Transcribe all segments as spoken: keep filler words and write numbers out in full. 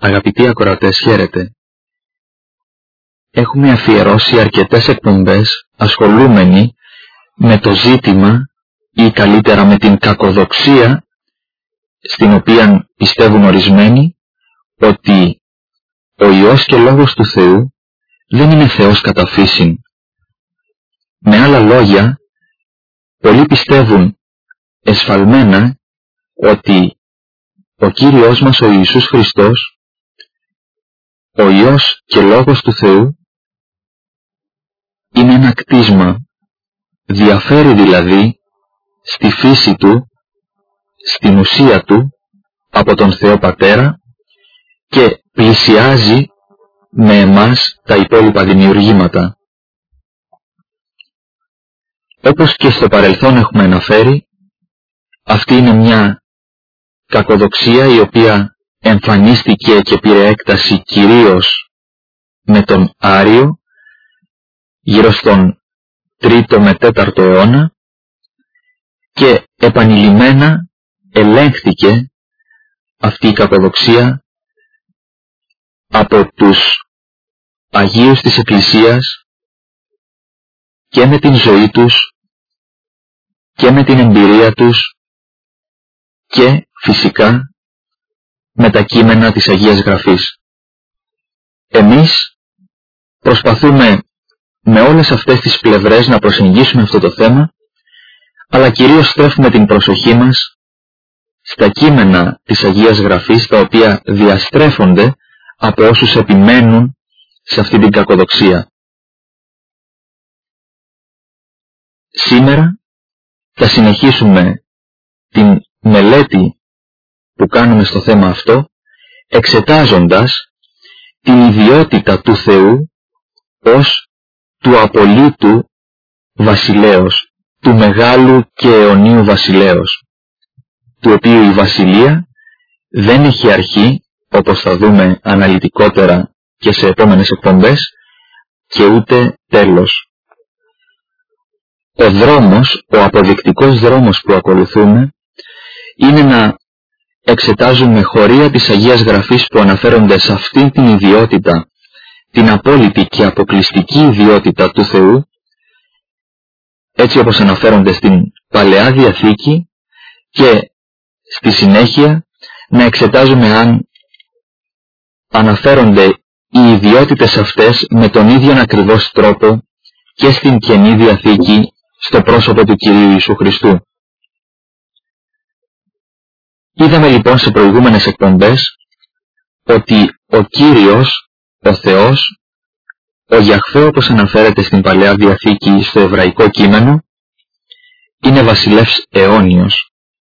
Αγαπητοί ακροατές, χαίρετε. Έχουμε αφιερώσει αρκετές εκπομπές ασχολούμενοι με το ζήτημα ή καλύτερα με την κακοδοξία στην οποία πιστεύουν ορισμένοι ότι ο Υιός και Λόγος του Θεού δεν είναι Θεός κατά φύσιν. Με άλλα λόγια, πολλοί πιστεύουν εσφαλμένα ότι ο Κύριος μας ο Ιησούς Χριστός, ο Υιός και Λόγος του Θεού, είναι ένα κτίσμα, διαφέρει δηλαδή στη φύση του, στην ουσία του, από τον Θεό Πατέρα και πλησιάζει με εμάς τα υπόλοιπα δημιουργήματα. Όπως και στο παρελθόν έχουμε αναφέρει, αυτή είναι μια κακοδοξία η οποία εμφανίστηκε και πήρε έκταση κυρίως με τον Άριο γύρω στον τρίτο με τέταρτο αιώνα και επανειλημμένα ελέγχθηκε αυτή η κακοδοξία από τους Αγίους της Εκκλησίας και με την ζωή τους και με την εμπειρία τους και φυσικά με τα κείμενα της Αγίας Γραφής. Εμείς προσπαθούμε με όλες αυτές τις πλευρές να προσεγγίσουμε αυτό το θέμα, αλλά κυρίως στρέφουμε την προσοχή μας στα κείμενα της Αγίας Γραφής, τα οποία διαστρέφονται από όσους επιμένουν σε αυτή την κακοδοξία. Σήμερα θα συνεχίσουμε την μελέτη που κάνουμε στο θέμα αυτό, εξετάζοντας την ιδιότητα του Θεού ως του απολύτου βασιλέως, του μεγάλου και αιωνίου βασιλέως, του οποίου η βασιλεία δεν έχει αρχή, όπως θα δούμε αναλυτικότερα και σε επόμενες εκπομπές, και ούτε τέλος. Ο δρόμος, ο αποδεικτικός δρόμος που ακολουθούμε, είναι να εξετάζουμε χωρία της Αγίας Γραφής που αναφέρονται σε αυτήν την ιδιότητα, την απόλυτη και αποκλειστική ιδιότητα του Θεού, έτσι όπως αναφέρονται στην Παλαιά Διαθήκη, και στη συνέχεια να εξετάζουμε αν αναφέρονται οι ιδιότητες αυτές με τον ίδιο ακριβώς τρόπο και στην Καινή Διαθήκη στο πρόσωπο του Κυρίου Ιησού Χριστού. Είδαμε λοιπόν σε προηγούμενες εκπομπές ότι ο Κύριος, ο Θεός, ο Γιαχβέ όπως αναφέρεται στην Παλαιά Διαθήκη στο εβραϊκό κείμενο, είναι βασιλεύς αιώνιος.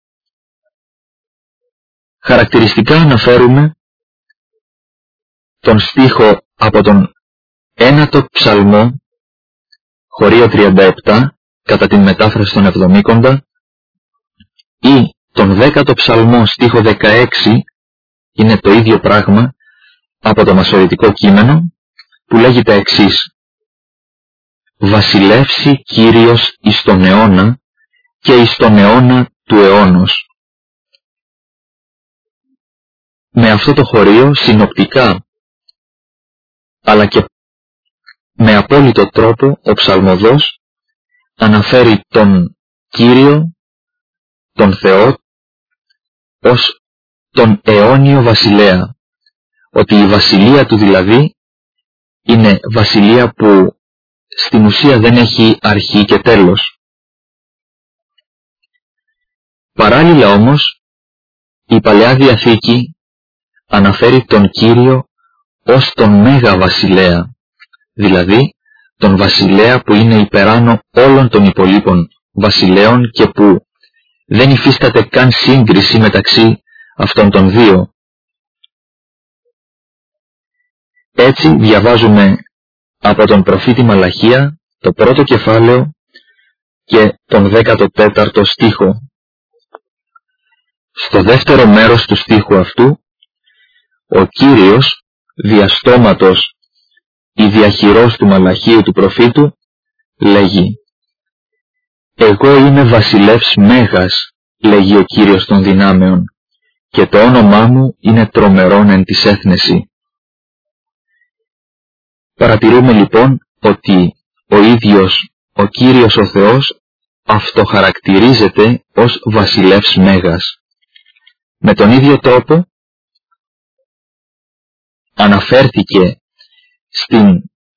Χαρακτηριστικά αναφέρουμε τον στίχο από τον ένατο ψαλμό, χωρίο τριάντα επτά, κατά την μετάφραση των Εβδομήκοντα, ή τον δέκατο ψαλμό, στίχο δεκαέξι, είναι το ίδιο πράγμα, από το μασωρητικό κείμενο, που λέγει τα εξής: «Βασιλεύσει Κύριος εις τον αιώνα και εις τον αιώνα του αιώνος». Με αυτό το χωρίο συνοπτικά, αλλά και με απόλυτο τρόπο, ο ψαλμοδός αναφέρει τον Κύριο, τον Θεό, ως τον αιώνιο βασιλέα, ότι η βασιλεία του δηλαδή είναι βασιλεία που στην ουσία δεν έχει αρχή και τέλος. Παράλληλα όμως, η Παλαιά Διαθήκη αναφέρει τον Κύριο ως τον Μέγα Βασιλέα, δηλαδή τον βασιλέα που είναι υπεράνω όλων των υπολείπων βασιλέων και που δεν υφίσταται καν σύγκριση μεταξύ αυτών των δύο. Έτσι διαβάζουμε από τον προφήτη Μαλαχία το πρώτο κεφάλαιο και τον δέκατο τέταρτο στίχο. Στο δεύτερο μέρος του στίχου αυτού, ο Κύριος διαστόματος η διαχειρός του Μαλαχίου του προφήτου λέγει: «Εγώ είμαι βασιλεύς μέγας, λέγει ο Κύριος των δυνάμεων, και το όνομά μου είναι τρομερόν εν της έθνεση. Παρατηρούμε λοιπόν ότι ο ίδιος ο Κύριος ο Θεός αυτοχαρακτηρίζεται ως βασιλεύς Μέγας. Με τον ίδιο τρόπο αναφέρθηκε στην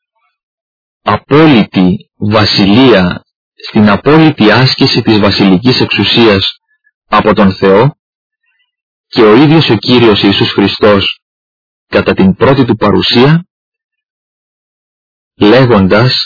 απόλυτη βασιλεία, στην απόλυτη άσκηση της βασιλικής εξουσίας από τον Θεό, και ο ίδιος ο Κύριος Ιησούς Χριστός κατά την πρώτη του παρουσία, λέγοντας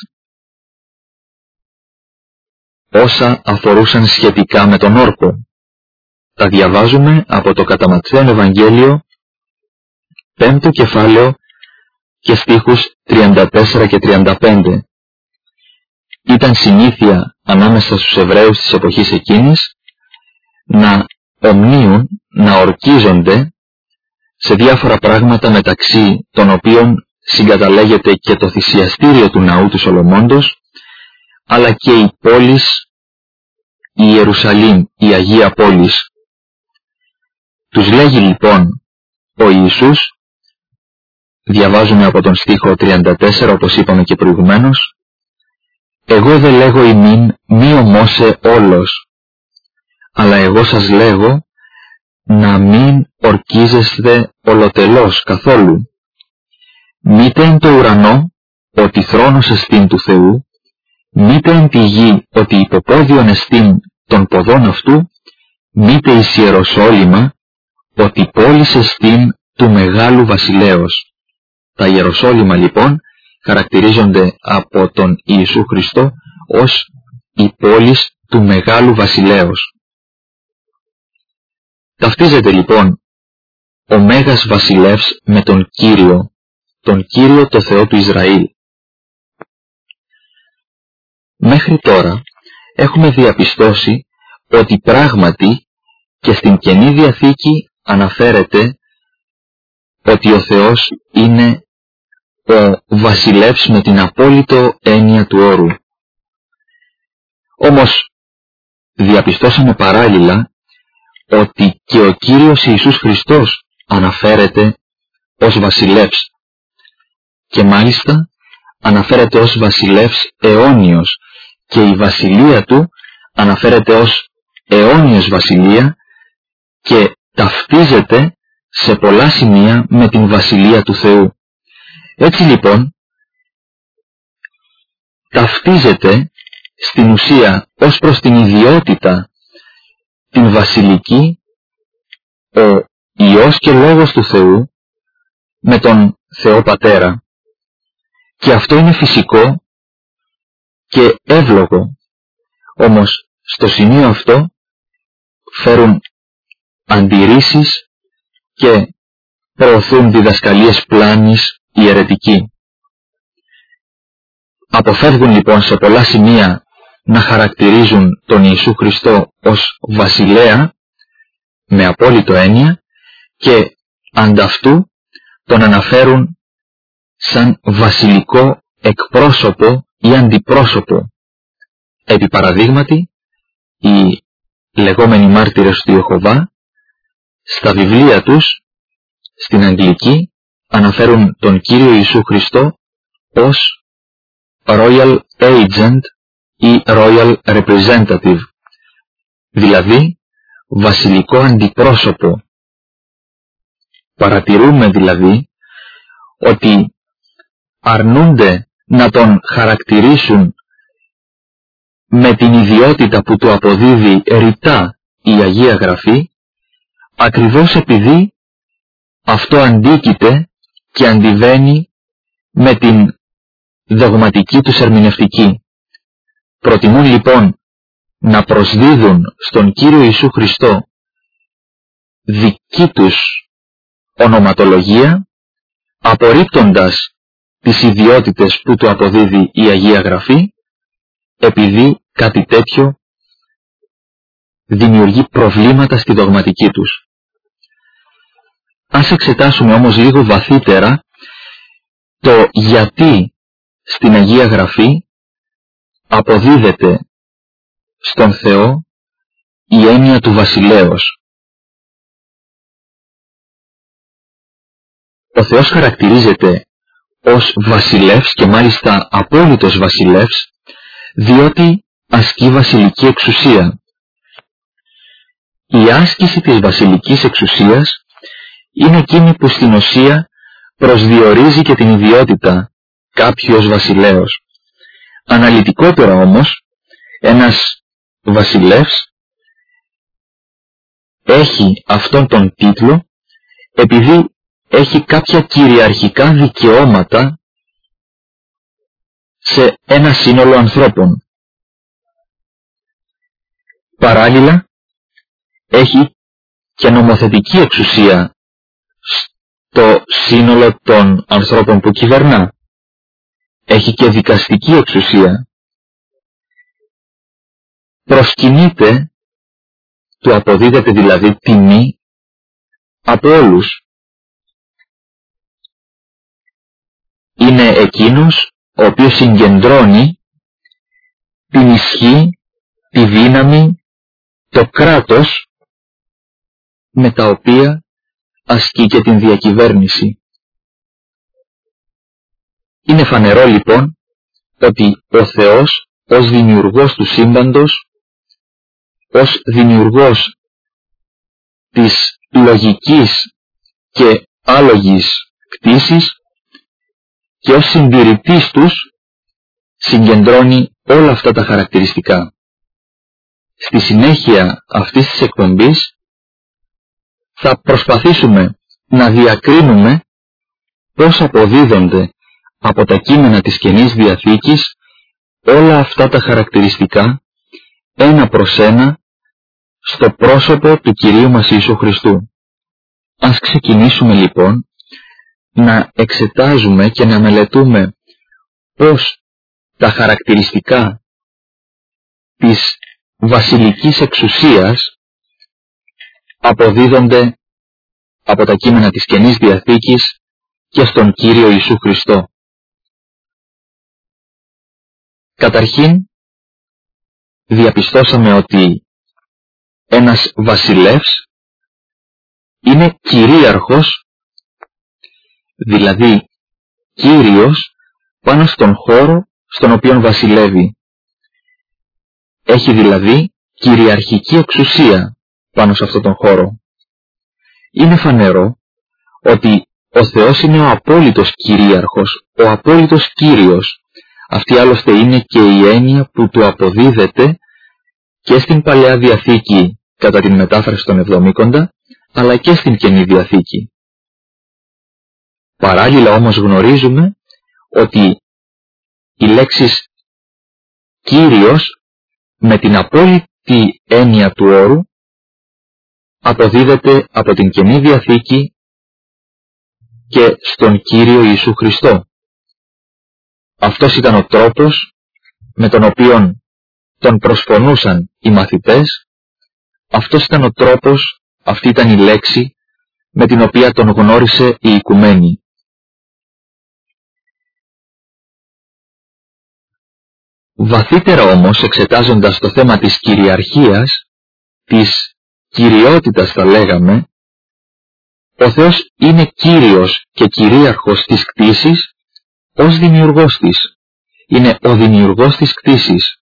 όσα αφορούσαν σχετικά με τον όρκο. Τα διαβάζουμε από το κατά Ματθαίον Ευαγγέλιο, πέμπτο κεφάλαιο και στίχους τριάντα τέσσερα και τριάντα πέντε. Ήταν συνήθεια ανάμεσα στους Εβραίους της εποχής εκείνης να ομνίουν, να ορκίζονται σε διάφορα πράγματα, μεταξύ των οποίων συγκαταλέγεται και το θυσιαστήριο του ναού του Σολομώντος, αλλά και η πόλης, η Ιερουσαλήμ, η Αγία Πόλης. Τους λέγει λοιπόν ο Ιησούς, διαβάζουμε από τον στίχο τριάντα τέσσερα όπως είπαμε και προηγουμένως, «Εγώ δεν λέγω ημίν μη ομώσε όλος, αλλά εγώ σας λέγω να μην ορκίζεστε ολοτελώς καθόλου. Μήτε εν το ουρανό ότι θρόνος εστίν του Θεού, μήτε εν τη γη ότι υποπόδιον εστίν των ποδών αυτού, μήτε εις Ιεροσόλυμα ότι πόλης εστίν του Μεγάλου Βασιλέως». Τα Ιεροσόλυμα λοιπόν χαρακτηρίζονται από τον Ιησού Χριστό ως η πόλης του Μεγάλου Βασιλέως. Ταυτίζεται λοιπόν ο Μέγας Βασιλεύς με τον Κύριο, τον Κύριο το Θεό του Ισραήλ. Μέχρι τώρα έχουμε διαπιστώσει ότι πράγματι και στην Καινή Διαθήκη αναφέρεται ότι ο Θεός είναι ο βασιλεύς με την απόλυτο έννοια του όρου. Όμως διαπιστώσαμε παράλληλα ότι και ο Κύριος Ιησούς Χριστός αναφέρεται ως βασιλεύς, και μάλιστα αναφέρεται ως βασιλεύς αιώνιος, και η βασιλεία του αναφέρεται ως αιώνιος βασιλεία και ταυτίζεται σε πολλά σημεία με την βασιλεία του Θεού. Έτσι λοιπόν ταυτίζεται στην ουσία ως προς την ιδιότητα την βασιλική ο Υιός και Λόγος του Θεού με τον Θεό Πατέρα, και αυτό είναι φυσικό και εύλογο. Όμως στο σημείο αυτό φέρουν αντιρρήσεις και προωθούν διδασκαλίες πλάνης ιερετική. Αποφεύγουν λοιπόν σε πολλά σημεία να χαρακτηρίζουν τον Ιησού Χριστό ως βασιλέα με απόλυτο έννοια, και ανταυτού τον αναφέρουν σαν βασιλικό εκπρόσωπο ή αντιπρόσωπο. Επί παραδείγματι, οι λεγόμενοι μάρτυρες του Ιεχωβά στα βιβλία τους στην Αγγλική αναφέρουν τον Κύριο Ιησού Χριστό ως Royal Agent ή Royal Representative, δηλαδή βασιλικό αντιπρόσωπο. Παρατηρούμε δηλαδή ότι αρνούνται να τον χαρακτηρίσουν με την ιδιότητα που του αποδίδει ρητά η Αγία Γραφή, ακριβώς επειδή αυτό αντίκειται και αντιβαίνει με την δογματική τους ερμηνευτική. Προτιμούν λοιπόν να προσδίδουν στον Κύριο Ιησού Χριστό δική τους ονοματολογία, απορρίπτοντας τις ιδιότητες που του αποδίδει η Αγία Γραφή, επειδή κάτι τέτοιο δημιουργεί προβλήματα στη δογματική τους. Ας εξετάσουμε όμως λίγο βαθύτερα το γιατί στην Αγία Γραφή αποδίδεται στον Θεό η έννοια του βασιλέως. ο Θεός χαρακτηρίζεται ως βασιλεύς και μάλιστα απόλυτος βασιλεύς, διότι ασκεί βασιλική εξουσία. Η άσκηση της βασιλικής εξουσίας είναι εκείνη που στην ουσία προσδιορίζει και την ιδιότητα κάποιου ως βασιλέως. Αναλυτικότερα όμως, ένας βασιλεύς έχει αυτόν τον τίτλο επειδή έχει κάποια κυριαρχικά δικαιώματα σε ένα σύνολο ανθρώπων. Παράλληλα, έχει και νομοθετική εξουσία στο σύνολο των ανθρώπων που κυβερνά. Έχει και δικαστική εξουσία. Προσκυνείται, του αποδίδεται δηλαδή τιμή από όλους. Είναι εκείνος ο οποίος συγκεντρώνει την ισχύ, τη δύναμη, το κράτος με τα οποία ασκεί και την διακυβέρνηση. Είναι φανερό λοιπόν ότι ο Θεός ως δημιουργός του σύμπαντος, ως δημιουργός της λογικής και άλογης κτήσης και ως συντηρητής τους συγκεντρώνει όλα αυτά τα χαρακτηριστικά. Στη συνέχεια αυτής της εκπομπής θα προσπαθήσουμε να διακρίνουμε πώς αποδίδονται από τα κείμενα της Καινής Διαθήκης όλα αυτά τα χαρακτηριστικά ένα προς ένα στο πρόσωπο του Κυρίου μας Ιησού Χριστού. Ας ξεκινήσουμε λοιπόν να εξετάζουμε και να μελετούμε πώς τα χαρακτηριστικά της βασιλικής εξουσίας αποδίδονται από τα κείμενα της Καινής Διαθήκης και στον Κύριο Ιησού Χριστό. Καταρχήν, διαπιστώσαμε ότι ένας βασιλεύς είναι κυρίαρχος, δηλαδή κύριος πάνω στον χώρο στον οποίο βασιλεύει. Έχει δηλαδή κυριαρχική εξουσία πάνω σε αυτόν τον χώρο. Είναι φανερό ότι ο Θεός είναι ο απόλυτος κυρίαρχος, ο απόλυτος Κύριος. Αυτή άλλωστε είναι και η έννοια που του αποδίδεται και στην Παλαιά Διαθήκη κατά την μετάφραση των Εβδομήκοντα, αλλά και στην Καινή Διαθήκη. Παράλληλα όμως γνωρίζουμε ότι οι λέξεις Κύριος με την απόλυτη έννοια του όρου αποδίδεται από την Καινή Διαθήκη και στον Κύριο Ιησού Χριστό. Αυτός ήταν ο τρόπος με τον οποίο τον προσφωνούσαν οι μαθητές, αυτός ήταν ο τρόπος, αυτή ήταν η λέξη με την οποία τον γνώρισε η οικουμένη. Βαθύτερα όμως, εξετάζοντας το θέμα της κυριαρχίας, της κυριότητας θα λέγαμε, ο Θεός είναι Κύριος και κυρίαρχος της κτήσης ως δημιουργός της. Είναι ο δημιουργός της κτήσης.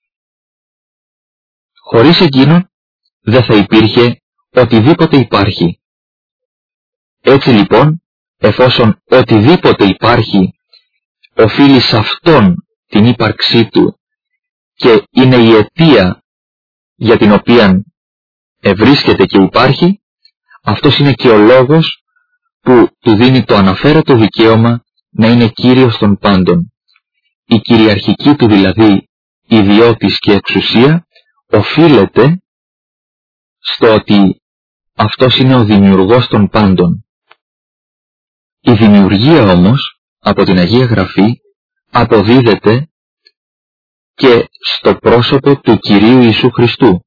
Χωρίς εκείνον δεν θα υπήρχε οτιδήποτε υπάρχει. Έτσι λοιπόν, εφόσον οτιδήποτε υπάρχει οφείλει σε αυτόν την ύπαρξή του και είναι η αιτία για την οποία ευρίσκεται και υπάρχει, αυτός είναι και ο λόγος που του δίνει το αναφέρετο δικαίωμα να είναι Κύριος των πάντων. Η κυριαρχική του δηλαδή ιδιώτης και εξουσία οφείλεται στο ότι αυτός είναι ο δημιουργός των πάντων. Η δημιουργία όμως από την Αγία Γραφή αποδίδεται και στο πρόσωπο του Κυρίου Ιησού Χριστού.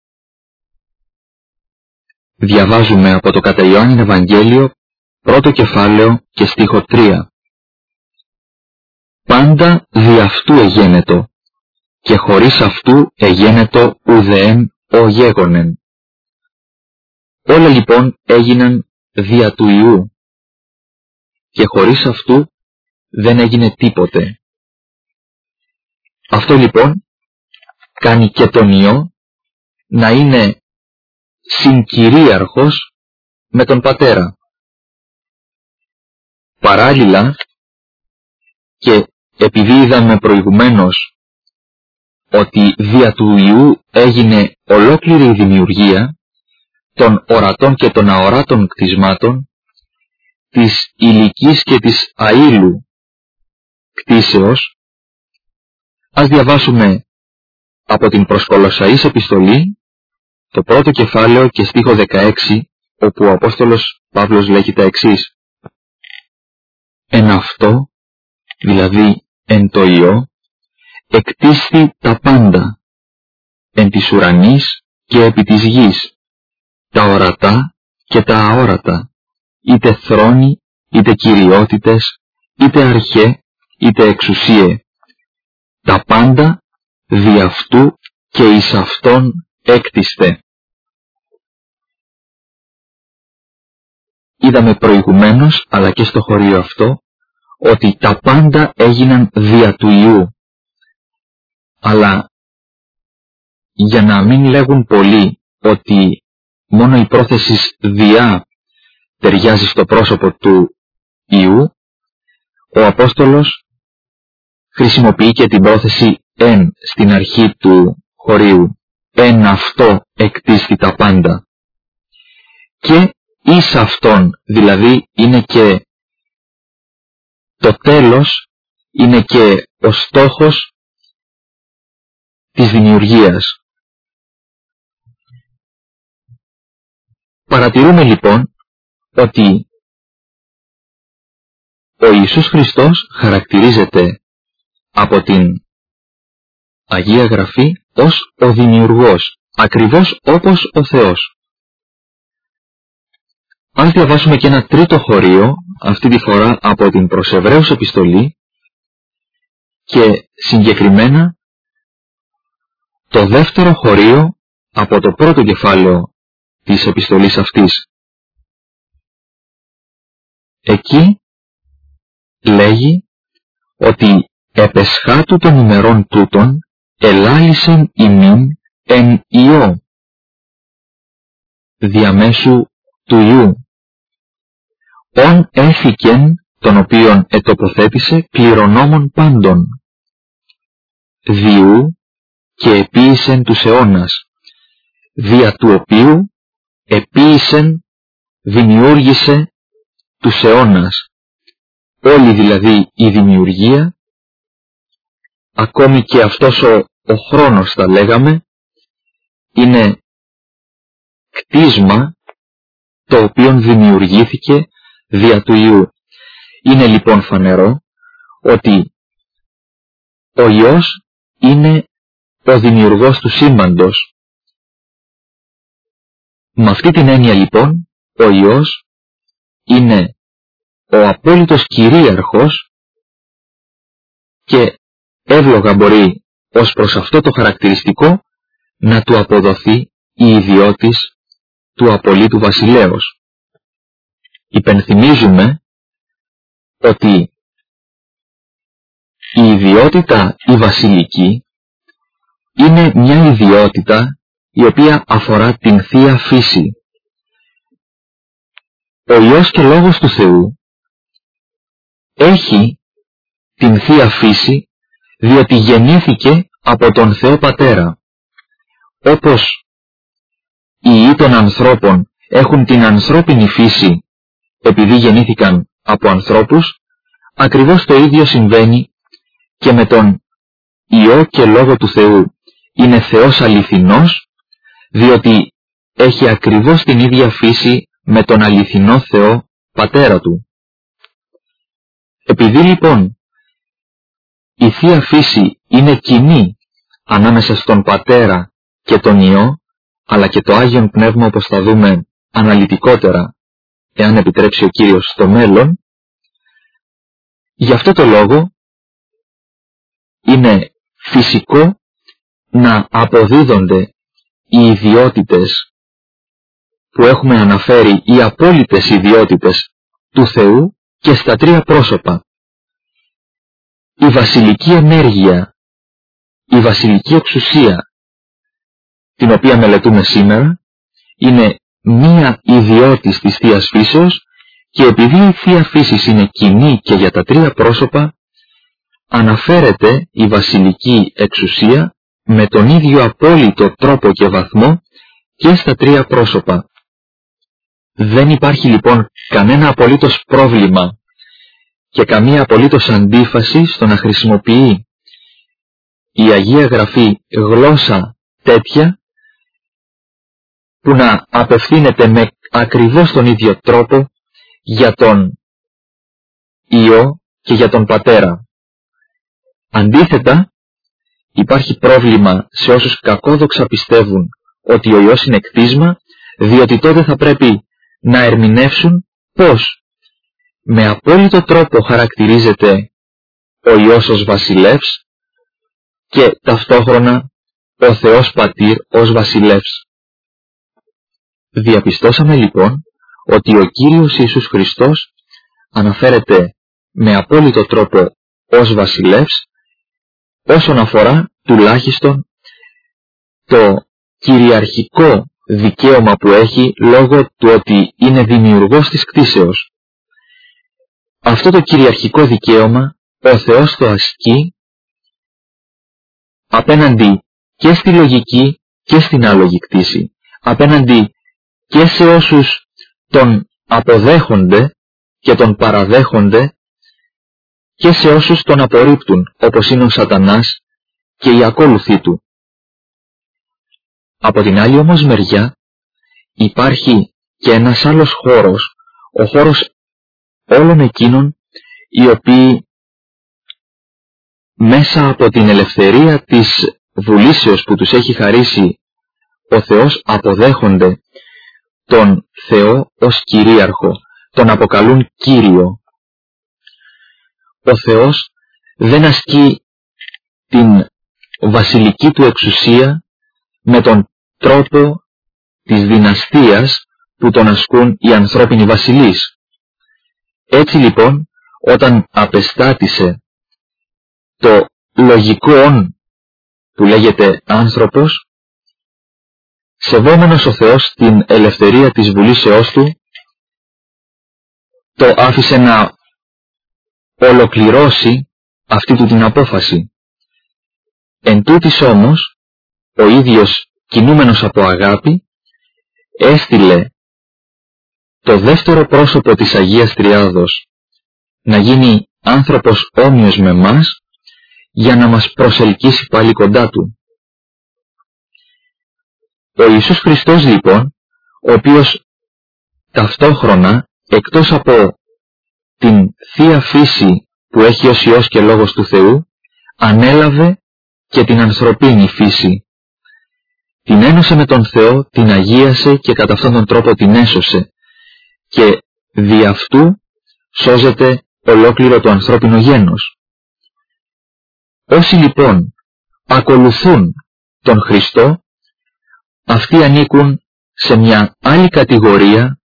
Διαβάζουμε από το κατά Ιωάννην Ευαγγέλιο, πρώτο κεφάλαιο και στίχο τρία. Πάντα δι' αυτού εγένετο, και χωρίς αυτού εγένετο ουδεέν ο γέγονεν. Όλα λοιπόν έγιναν δια του Ιού. και χωρίς αυτού δεν έγινε τίποτε. Αυτό λοιπόν κάνει και τον Υιό να είναι συγκυρίαρχος με τον Πατέρα. Παράλληλα, και επειδή είδαμε προηγουμένως ότι δια του Υιού έγινε ολόκληρη η δημιουργία των ορατών και των αοράτων κτισμάτων, της υλικής και της αήλου κτίσεως, ας διαβάσουμε από την προς Κολοσσαείς επιστολή το πρώτο κεφάλαιο και στίχο δεκαέξι, όπου ο Απόστολος Παύλος λέγει τα εξής: «Εν αυτό, δηλαδή εν το Υιό, εκτίσθη τα πάντα, εν της ουρανής και επί της γης, τα ορατά και τα αόρατα, είτε θρόνοι, είτε κυριότητες, είτε αρχέ, είτε εξουσίε, τα πάντα δι' αυτού και εις αυτόν έκτιστε». Είδαμε προηγουμένως, αλλά και στο χωρίο αυτό, ότι τα πάντα έγιναν δια του Υιού. Αλλά για να μην λέγουν πολλοί ότι μόνο η πρόθεση διά ταιριάζει στο πρόσωπο του Υιού, ο Απόστολος χρησιμοποιεί και την πρόθεση εν στην αρχή του χωρίου. Εν αυτό εκτίστη τα πάντα. Και εις αυτόν, δηλαδή είναι και το τέλος, είναι και ο στόχος της δημιουργίας. Παρατηρούμε λοιπόν ότι ο Ιησούς Χριστός χαρακτηρίζεται από την Αγία Γραφή ως ο Δημιουργός, ακριβώς όπως ο Θεός. Ας διαβάσουμε και ένα τρίτο χωρίο, αυτή τη φορά από την προς Εβραίους επιστολή, και συγκεκριμένα το δεύτερο χωρίο από το πρώτο κεφάλαιο της επιστολής αυτής. Εκεί λέγει ότι επεσχάτου των ημερών τούτων ελάλησεν ημίν εν Υιό, διαμέσου του Υιού, ον έφηκεν τον οποίον ετοποθέτησε κληρονόμων πάντων, διού και επίησεν τους αιώνας, δια του οποίου επίησεν, δημιούργησε τους αιώνας. Όλη δηλαδή η δημιουργία, ακόμη και αυτός ο, ο χρόνος θα λέγαμε, είναι κτίσμα το οποίο δημιουργήθηκε δια του Υιού. Είναι λοιπόν φανερό ότι ο Υιός είναι ο δημιουργός του σύμπαντος. Με αυτή την έννοια λοιπόν ο Υιός είναι ο απόλυτος κυρίαρχος και εύλογα μπορεί ως προς αυτό το χαρακτηριστικό να του αποδοθεί η ιδιότης του απολύτου βασιλέως. Υπενθυμίζουμε ότι η ιδιότητα η βασιλική είναι μια ιδιότητα η οποία αφορά την Θεία Φύση. Ο Υιός και Λόγος του Θεού έχει την Θεία Φύση διότι γεννήθηκε από τον Θεό Πατέρα. Όπως οι Υιοί των ανθρώπων έχουν την ανθρώπινη φύση επειδή γεννήθηκαν από ανθρώπους, ακριβώς το ίδιο συμβαίνει και με τον Υιό και Λόγο του Θεού. Είναι Θεός αληθινός, διότι έχει ακριβώς την ίδια φύση με τον αληθινό Θεό Πατέρα του. Επειδή λοιπόν η Θεία Φύση είναι κοινή ανάμεσα στον Πατέρα και τον Υιό, αλλά και το Άγιον Πνεύμα, όπως θα δούμε αναλυτικότερα, εάν επιτρέψει ο Κύριος στο μέλλον, γι' αυτό το λόγο είναι φυσικό να αποδίδονται οι ιδιότητες που έχουμε αναφέρει, οι απόλυτες ιδιότητες του Θεού και στα τρία πρόσωπα. Η βασιλική ενέργεια, η βασιλική εξουσία, την οποία μελετούμε σήμερα, είναι μία ιδιότης της Θείας Φύσεως, και επειδή η Θεία Φύσης είναι κοινή και για τα τρία πρόσωπα, αναφέρεται η βασιλική εξουσία με τον ίδιο απόλυτο τρόπο και βαθμό και στα τρία πρόσωπα. Δεν υπάρχει λοιπόν κανένα απολύτως πρόβλημα και καμία απολύτως αντίφαση στο να χρησιμοποιεί η Αγία Γραφή γλώσσα τέτοια που να απευθύνεται με ακριβώς τον ίδιο τρόπο για τον Υιό και για τον Πατέρα. Αντίθετα, υπάρχει πρόβλημα σε όσους κακόδοξα πιστεύουν ότι ο Υιός είναι κτίσμα, διότι τότε θα πρέπει να ερμηνεύσουν πώς με απόλυτο τρόπο χαρακτηρίζεται ο Υιός ως βασιλεύς και ταυτόχρονα ο Θεός Πατήρ ως βασιλεύς. Διαπιστώσαμε λοιπόν ότι ο Κύριος Ιησούς Χριστός αναφέρεται με απόλυτο τρόπο ως βασιλεύς όσον αφορά τουλάχιστον το κυριαρχικό δικαίωμα που έχει λόγω του ότι είναι δημιουργός της κτίσεως. Αυτό το κυριαρχικό δικαίωμα ο Θεός το ασκεί απέναντι και στη λογική και στην άλογη κτήση, απέναντι και σε όσους τον αποδέχονται και τον παραδέχονται και σε όσους τον απορρίπτουν, όπως είναι ο Σατανάς και οι ακόλουθοί του. Από την άλλη όμως μεριά υπάρχει και ένας άλλος χώρος, ο χώρος όλων εκείνων οι οποίοι μέσα από την ελευθερία της βουλήσεως που τους έχει χαρίσει ο Θεός αποδέχονται τον Θεό ως κυρίαρχο, τον αποκαλούν Κύριο. Ο Θεός δεν ασκεί την βασιλική του εξουσία με τον τρόπο της δυναστείας που τον ασκούν οι ανθρώπινοι βασιλείς. Έτσι λοιπόν, όταν απεστάτησε το λογικό όν που λέγεται άνθρωπος, σεβόμενος ο Θεός την ελευθερία της βουλήσεώς του, το άφησε να ολοκληρώσει αυτή του την απόφαση. Εν τούτης όμως, ο ίδιος κινούμενος από αγάπη, έστειλε το δεύτερο πρόσωπο της Αγίας Τριάδος να γίνει άνθρωπος όμοιος με μας, για να μας προσελκύσει πάλι κοντά του. Ο Ιησούς Χριστός λοιπόν, ο οποίος ταυτόχρονα, εκτός από την Θεία Φύση που έχει ως Υιός και Λόγος του Θεού, ανέλαβε και την ανθρωπίνη φύση. Την ένωσε με τον Θεό, την αγίασε και κατά αυτόν τον τρόπο την έσωσε και δι' αυτού σώζεται ολόκληρο το ανθρώπινο γένος. Όσοι λοιπόν ακολουθούν τον Χριστό, αυτοί ανήκουν σε μια άλλη κατηγορία.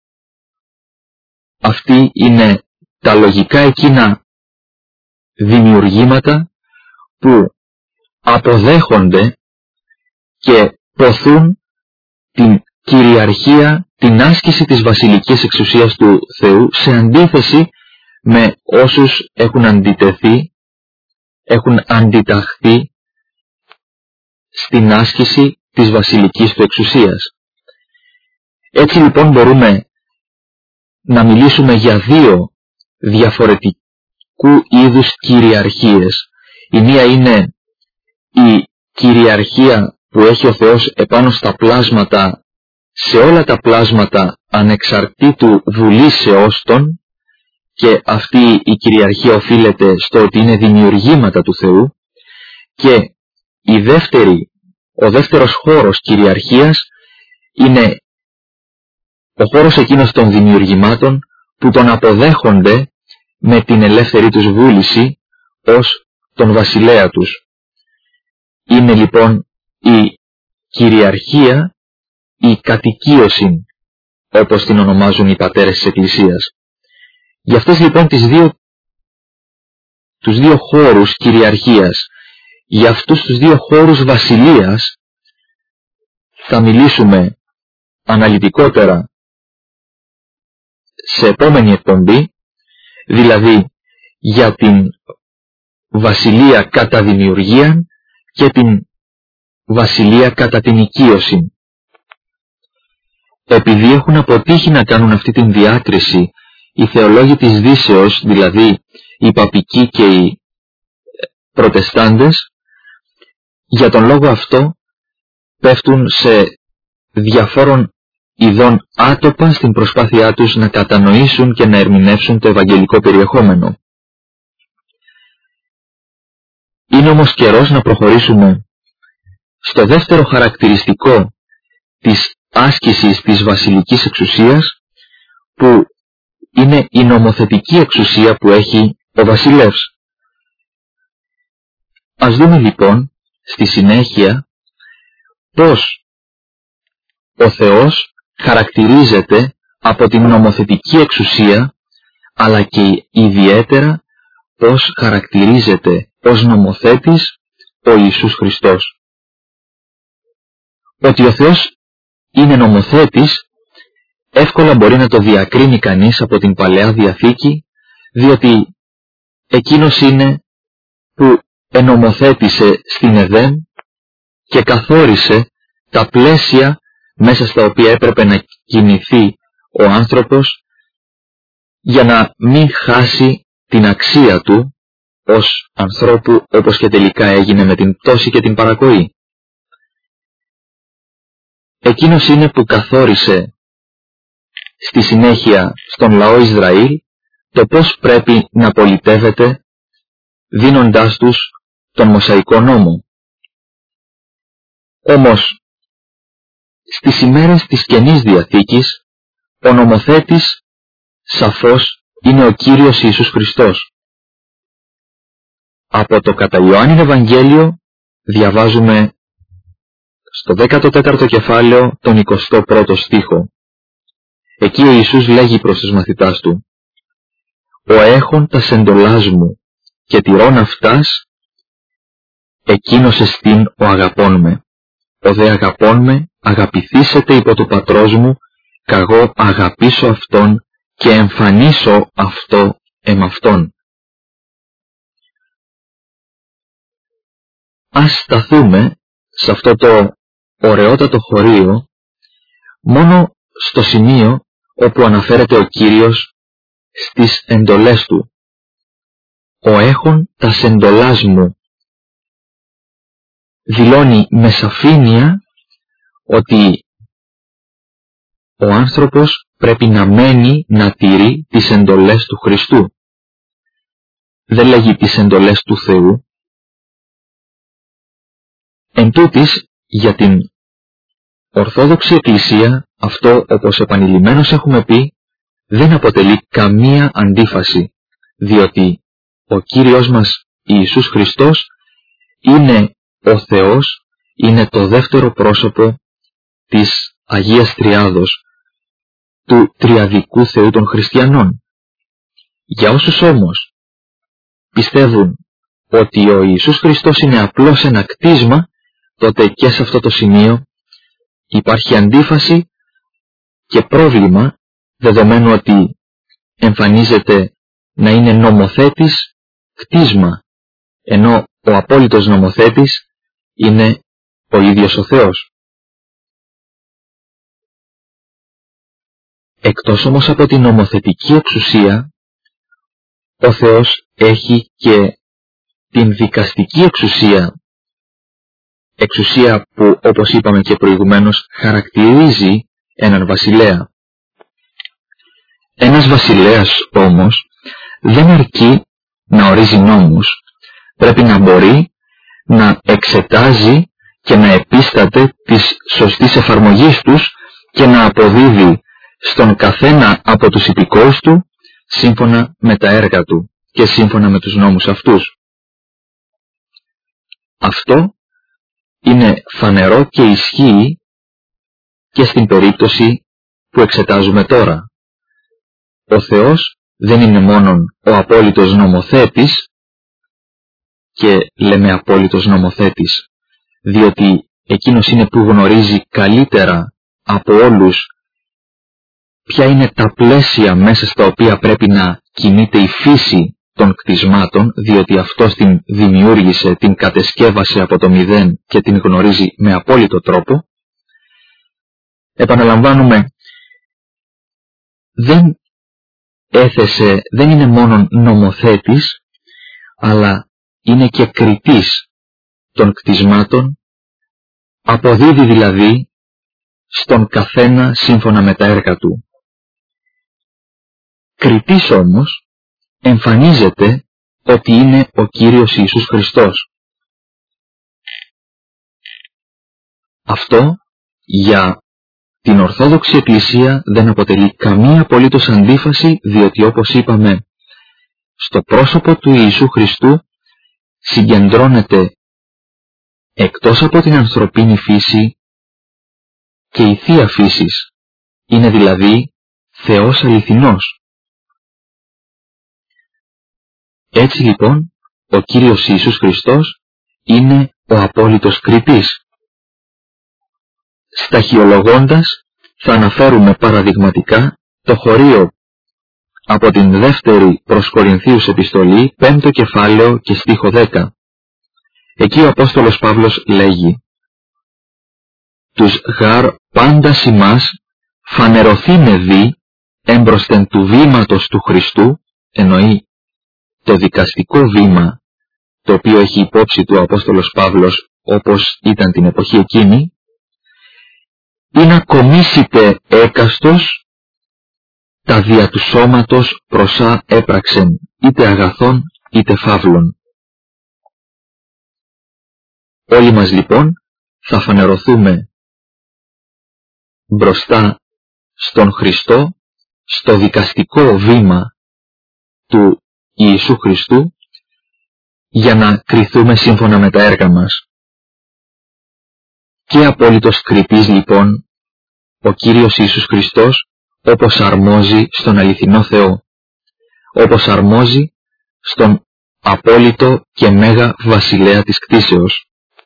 Αυτοί είναι τα λογικά εκείνα δημιουργήματα που αποδέχονται και προωθούν την κυριαρχία, την άσκηση της βασιλικής εξουσίας του Θεού, σε αντίθεση με όσους έχουν αντιτεθεί, έχουν αντιταχθεί στην άσκηση της βασιλικής του εξουσίας. Έτσι λοιπόν μπορούμε να μιλήσουμε για δύο διαφορετικού είδους κυριαρχίες. Η μία είναι η κυριαρχία που έχει ο Θεός επάνω στα πλάσματα, σε όλα τα πλάσματα ανεξαρτήτου βουλήσεώς των, και αυτή η κυριαρχία οφείλεται στο ότι είναι δημιουργήματα του Θεού. Και η δεύτερη, ο δεύτερος χώρος κυριαρχίας είναι ο χώρος εκείνος των δημιουργημάτων που τον αποδέχονται με την ελεύθερη τους βούληση ως τον βασιλέα τους. Είναι λοιπόν η κυριαρχία, η κατοικίωση, όπως την ονομάζουν οι πατέρες της Εκκλησίας. Για αυτές λοιπόν τις δύο, τους δύο χώρους κυριαρχίας, για αυτούς τους δύο χώρους βασιλείας, θα μιλήσουμε αναλυτικότερα σε επόμενη εκπομπή, δηλαδή για την βασιλεία κατά δημιουργία και την βασιλεία κατά την οικείωση. Επειδή έχουν αποτύχει να κάνουν αυτή την διάκριση οι θεολόγοι της Δύσεως, δηλαδή οι παπικοί και οι προτεστάντες, για τον λόγο αυτό πέφτουν σε διαφόρων ειδών άτοπα στην προσπάθειά τους να κατανοήσουν και να ερμηνεύσουν το ευαγγελικό περιεχόμενο. Είναι όμως καιρός να προχωρήσουμε στο δεύτερο χαρακτηριστικό της άσκησης της βασιλικής εξουσίας, που είναι η νομοθετική εξουσία που έχει ο βασιλεύς. Ας δούμε λοιπόν στη συνέχεια πώς ο Θεός χαρακτηρίζεται από την νομοθετική εξουσία, αλλά και ιδιαίτερα πώς χαρακτηρίζεται ως νομοθέτης ο Ιησούς Χριστός. Ότι ο Θεός είναι νομοθέτης εύκολα μπορεί να το διακρίνει κανείς από την Παλαιά Διαθήκη, διότι εκείνος είναι που ενομοθέτησε στην Εδέμ και καθόρισε τα πλαίσια μέσα στα οποία έπρεπε να κινηθεί ο άνθρωπος για να μην χάσει την αξία του ως ανθρώπου, όπως και τελικά έγινε με την πτώση και την παρακοή. Εκείνος είναι που καθόρισε στη συνέχεια στον λαό Ισραήλ το πώς πρέπει να πολιτεύεται, δίνοντάς τους τον Μωσαϊκό νόμο. Όμως, στις ημέρες της Καινής Διαθήκης, ο νομοθέτης σαφώς είναι ο Κύριος Ιησούς Χριστός. Από το κατά Ιωάννην Ευαγγέλιο διαβάζουμε στο δέκατο τέταρτο κεφάλαιο τον εικοστό πρώτο στίχο. Εκεί ο Ιησούς λέγει προς τους μαθητάς του: «Ο έχων τας εντολάς μου και τηρών αυτάς, εκείνος εστίν ο αγαπών με. Ο δε αγαπών με αγαπηθήσετε υπό του πατρός μου, καγώ αγαπήσω αυτόν και εμφανίσω αυτό εμ' αυτόν». Ας σταθούμε σε αυτό το ωραιότατο χωρίο μόνο στο σημείο όπου αναφέρεται ο Κύριος στις εντολές του. «Ο έχων τας εντολάς μου» δηλώνει με σαφήνεια ότι ο άνθρωπος πρέπει να μένει να τηρεί τις εντολές του Χριστού. Δεν λέγει τις εντολές του Θεού. Εν τούτοις, για την Ορθόδοξη Εκκλησία αυτό, όπως επανειλημμένως έχουμε πει, δεν αποτελεί καμία αντίφαση, διότι ο Κύριος μας Ιησούς Χριστός είναι ο Θεός, είναι το δεύτερο πρόσωπο της Αγίας Τριάδος, του Τριαδικού Θεού των Χριστιανών. Για όσους όμως πιστεύουν ότι ο Ιησούς Χριστός είναι απλώς ένα κτίσμα, τότε και σε αυτό το σημείο υπάρχει αντίφαση και πρόβλημα, δεδομένου ότι εμφανίζεται να είναι νομοθέτης κτίσμα, ενώ ο απόλυτος νομοθέτης είναι ο ίδιος ο Θεός. Εκτός όμως από την νομοθετική εξουσία, ο Θεός έχει και την δικαστική εξουσία, εξουσία που, όπως είπαμε και προηγουμένως, χαρακτηρίζει έναν βασιλέα. Ένας βασιλέας όμως δεν αρκεί να ορίζει νόμους, πρέπει να μπορεί να εξετάζει και να επίσταται της σωστής εφαρμογής τους και να αποδίδει στον καθένα από τους υπηκόους του σύμφωνα με τα έργα του και σύμφωνα με τους νόμους αυτούς. Αυτό είναι φανερό και ισχύει και στην περίπτωση που εξετάζουμε τώρα. Ο Θεός δεν είναι μόνον ο απόλυτος νομοθέτης, και λέμε απόλυτος νομοθέτης διότι εκείνος είναι που γνωρίζει καλύτερα από όλους ποια είναι τα πλαίσια μέσα στα οποία πρέπει να κινείται η φύση των κτισμάτων, διότι αυτός την δημιούργησε, την κατεσκεύασε από το μηδέν και την γνωρίζει με απόλυτο τρόπο. Επαναλαμβάνουμε, δεν έθεσε, δεν είναι μόνο νομοθέτης, αλλά είναι και κριτής των κτισμάτων, αποδίδει δηλαδή στον καθένα σύμφωνα με τα έργα του. Κριτής όμως εμφανίζεται ότι είναι ο Κύριος Ιησούς Χριστός. Αυτό για την Ορθόδοξη Εκκλησία δεν αποτελεί καμία απολύτως αντίφαση, διότι όπως είπαμε, στο πρόσωπο του Ιησού Χριστού συγκεντρώνεται εκτός από την ανθρωπίνη φύση και η Θεία Φύσης, είναι δηλαδή Θεός αληθινός. Έτσι λοιπόν, ο Κύριος Ιησούς Χριστός είναι ο απόλυτος κριτής. Σταχυολογώντας, θα αναφέρουμε παραδειγματικά το χωρίο από την δεύτερη προς Κορινθίους επιστολή, πέμπτο κεφάλαιο και στίχο δέκα. Εκεί ο Απόστολος Παύλος λέγει «Τους γαρ πάντα ημάς φανερωθήνε δι έμπροσθεν του βήματος του Χριστού», εννοεί το δικαστικό βήμα το οποίο έχει υπόψη του ο Απόστολος Παύλος όπως ήταν την εποχή εκείνη, «ή να κομίσετε έκαστος τα δια του σώματος προσά έπραξεν, είτε αγαθών είτε φαύλων». Όλοι μας λοιπόν θα φανερωθούμε μπροστά στον Χριστό, στο δικαστικό βήμα του Ιησού Χριστού, για να κριθούμε σύμφωνα με τα έργα μας. Και απόλυτος κριτής λοιπόν ο Κύριος Ιησούς Χριστός, όπως αρμόζει στον αληθινό Θεό, όπως αρμόζει στον απόλυτο και μέγα βασιλέα της κτήσεως.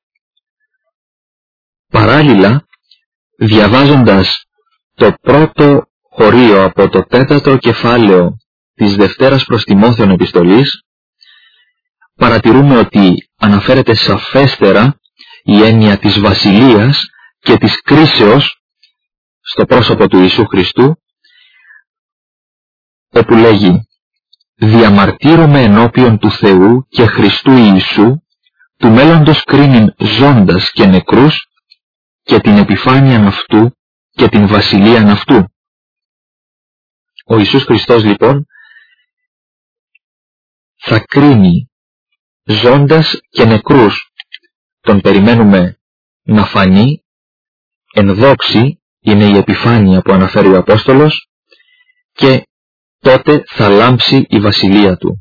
Παράλληλα, διαβάζοντας το πρώτο χωρίο από το τέταρτο κεφάλαιο της Δευτέρας προς Τιμόθεον επιστολής, παρατηρούμε ότι αναφέρεται σαφέστερα η έννοια της βασιλείας και της κρίσεως στο πρόσωπο του Ιησού Χριστού, όπου λέγει «Διαμαρτύρομαι ενώπιον του Θεού και Χριστού Ιησού, του μέλλοντος κρίνειν ζώντας και νεκρούς, και την επιφάνειαν αυτού και την βασιλείαν αυτού». Ο Ιησούς Χριστός λοιπόν θα κρίνει ζώντας και νεκρούς. Τον περιμένουμε να φανεί, εν δόξη είναι η επιφάνεια που αναφέρει ο Απόστολος, και τότε θα λάμψει η βασιλεία του.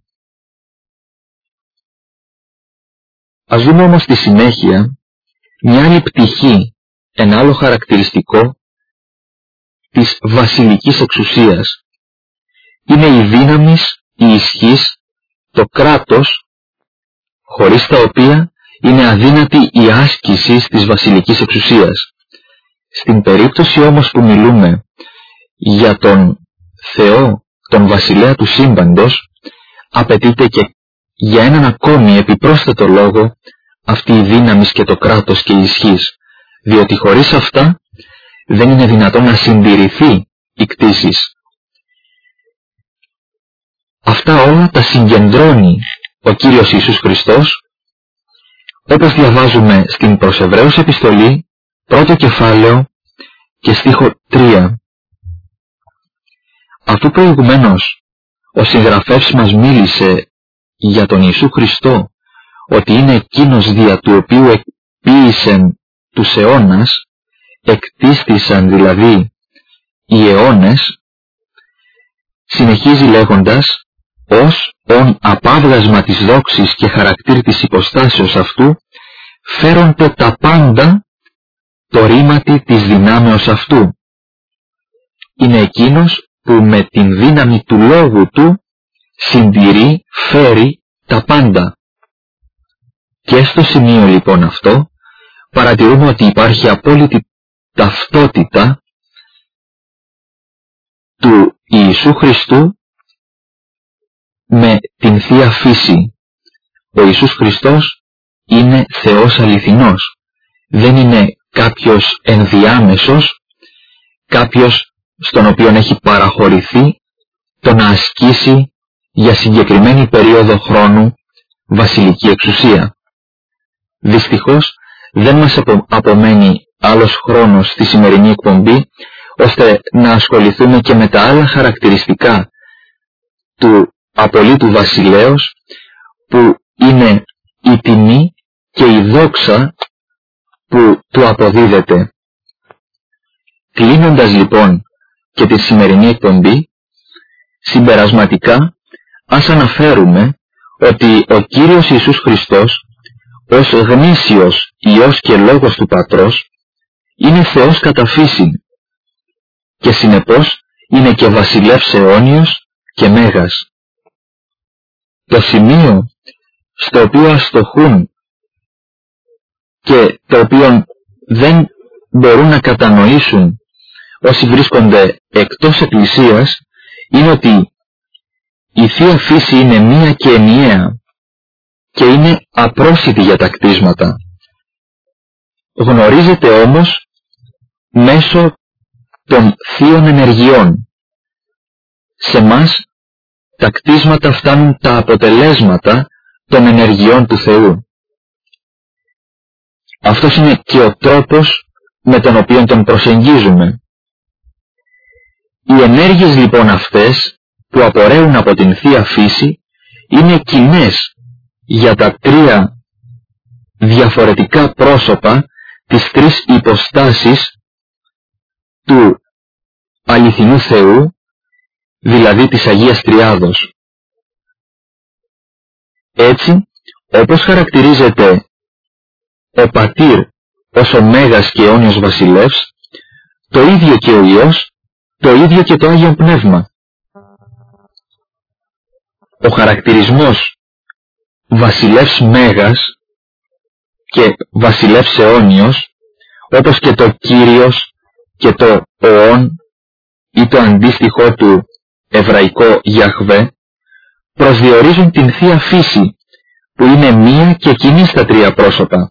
Ας δούμε όμως στη συνέχεια μια άλλη πτυχή, ένα άλλο χαρακτηριστικό της βασιλικής εξουσίας. Είναι η δύναμις, η ισχύς, το κράτος, χωρίς τα οποία είναι αδύνατη η άσκηση της βασιλικής εξουσίας. Στην περίπτωση όμως που μιλούμε για τον Θεό, τον βασιλέα του σύμπαντος, απαιτείται και για έναν ακόμη επιπρόσθετο λόγο αυτή η δύναμις και το κράτος και η ισχύς, διότι χωρίς αυτά δεν είναι δυνατόν να συντηρηθεί η κτήσης. Αυτά όλα τα συγκεντρώνει ο Κύριος Ιησούς Χριστός, όπως διαβάζουμε στην προς Εβραίους επιστολή, πρώτο κεφάλαιο και στίχο τρία. Αφού προηγουμένως ο συγγραφεύς μας μίλησε για τον Ιησού Χριστό, ότι είναι εκείνος δια του οποίου εκποίησεν τους αιώνας, εκτίστησαν δηλαδή οι αιώνες, συνεχίζει λέγοντας, ως ον απάβγασμα της δόξης και χαρακτήρ της υποστάσεως αυτού, φέρονται τα πάντα το ρήματι της δυνάμεως αυτού. Είναι εκείνος που με την δύναμη του λόγου του συντηρεί, φέρει τα πάντα. Και στο σημείο λοιπόν αυτό παρατηρούμε ότι υπάρχει απόλυτη ταυτότητα του Ιησού Χριστού με την Θεία Φύση. Ο Ιησούς Χριστός είναι Θεός αληθινός. Δεν είναι κάποιος ενδιάμεσος, κάποιος στον οποίο έχει παραχωρηθεί το να ασκήσει για συγκεκριμένη περίοδο χρόνου βασιλική εξουσία. Δυστυχώς δεν μας απομένει άλλος χρόνος στη σημερινή εκπομπή ώστε να ασχοληθούμε και με τα άλλα χαρακτηριστικά του απολύτου βασιλέως, που είναι η τιμή και η δόξα που του αποδίδεται. Κλείνοντας λοιπόν και τη σημερινή εκπομπή, συμπερασματικά ας αναφέρουμε ότι ο Κύριος Ιησούς Χριστός ως γνήσιος Υιός και Λόγος του Πατρός είναι Θεός κατά φύση και συνεπώς είναι και βασιλεύς αιώνιος και μέγας. Το σημείο στο οποίο αστοχούν και το οποίο δεν μπορούν να κατανοήσουν όσοι βρίσκονται εκτός Εκκλησίας είναι ότι η Θεία Φύση είναι μία και ενιαία και είναι απρόσιτη για τα κτίσματα. Γνωρίζεται όμως μέσω των θείων ενεργειών. Σε μας τα κτίσματα φτάνουν τα αποτελέσματα των ενεργειών του Θεού. Αυτός είναι και ο τρόπος με τον οποίο τον προσεγγίζουμε. Οι ενέργειες λοιπόν αυτές που απορρέουν από την Θεία Φύση είναι κοινές για τα τρία διαφορετικά πρόσωπα, τις τρεις υποστάσεις του αληθινού Θεού, δηλαδή της Αγίας Τριάδος. Έτσι, όπως χαρακτηρίζεται ο Πατήρ ως ο Μέγας και αιώνιος Βασιλεύς, το ίδιο και ο Υιός, το ίδιο και το Άγιο Πνεύμα. Ο χαρακτηρισμός Βασιλεύς Μέγας και Βασιλεύς αιώνιος, όπως και το Κύριος και το Οόν ή το αντίστοιχο του εβραϊκό Γιαχβέ, προσδιορίζουν την Θεία Φύση που είναι μία και κοινή στα τρία πρόσωπα.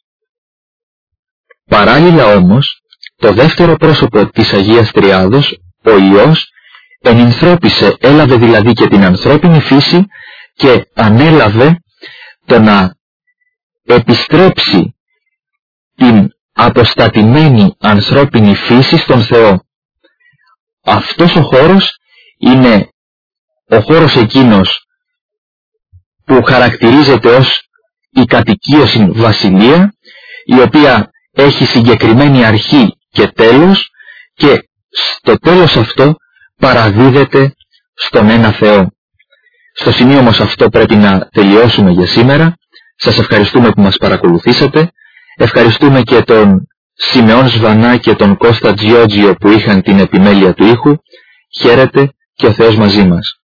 Παράλληλα όμως, το δεύτερο πρόσωπο της Αγίας Τριάδος, ο Υιός, ενυνθρώπισε, έλαβε δηλαδή και την ανθρώπινη φύση και ανέλαβε το να επιστρέψει την αποστατημένη ανθρώπινη φύση στον Θεό. Αυτός ο χώρος είναι ο χώρος εκείνος που χαρακτηρίζεται ως η κατοικίωση βασιλεία, η οποία έχει συγκεκριμένη αρχή και τέλος και στο τέλος αυτό παραδίδεται στον ένα Θεό. Στο σημείο όμως αυτό πρέπει να τελειώσουμε για σήμερα. Σας ευχαριστούμε που μας παρακολουθήσατε. Ευχαριστούμε και τον Σιμεών Σβανά και τον Κώστα Τζιότζιο που είχαν την επιμέλεια του ήχου. Χαίρετε και ο Θεός μαζί μας.